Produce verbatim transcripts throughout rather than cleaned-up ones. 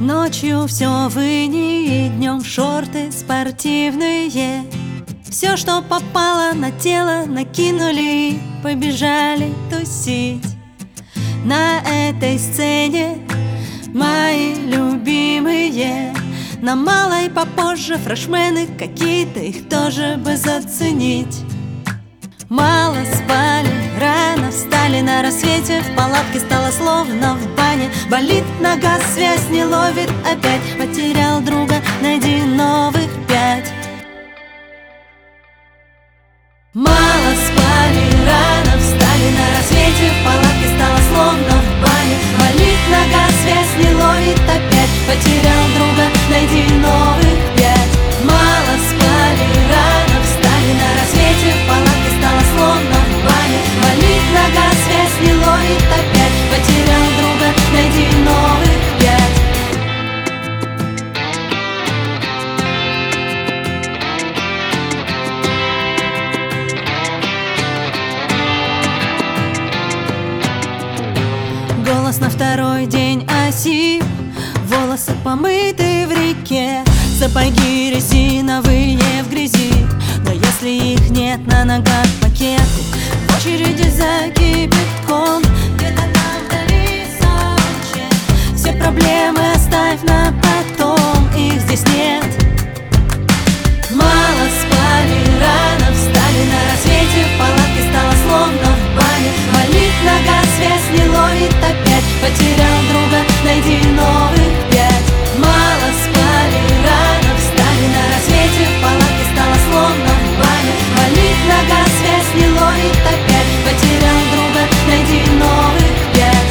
Ночью все в инии, днем шорты спортивные. Все, что попало на тело, накинули и побежали тусить. На этой сцене мои любимые. На малой попозже фрешмены какие-то, их тоже бы заценить. Мало спали, рано встали на рассвете. В палатке стало словно в бане. Болит нога, связь не ловит опять. Потерял друга, найди новых пять. Мало спали, рано встали на рассвете. В палатке стало словно в бане. Болит нога, связь не ловит опять. Потерял друга, найди новых пять. Мало спали, рано встали на рассвете. В палатке стало словно в бане. Болит нога, связь не ловит опять. Потерял друга, найди новых пять. Голос на второй день осип, волосы помыты в реке, сапоги резиновые в грязи. Но если их нет на ногах пакеты, в очереди за кипятком, где-то там вдали Сочи. Все проблемы оставь на потом, их здесь нет. Мало спали, рано встали на рассвете. В палатке стало словно в бане. Болит нога, связь не ловит опять. Потерял друга, найди новых пять. Мало спали, рано встали на рассвете. В палатке стало словно в бане. Болит нога, связь не ловит опять. Потерял друга, найди новых пять.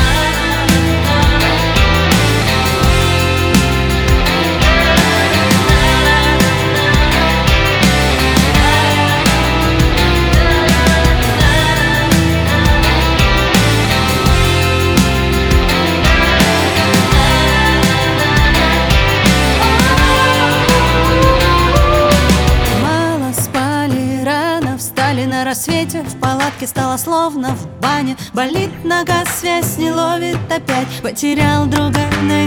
На рассвете в палатке стало словно в бане. Болит нога, связь не ловит опять. Потерял друга, найди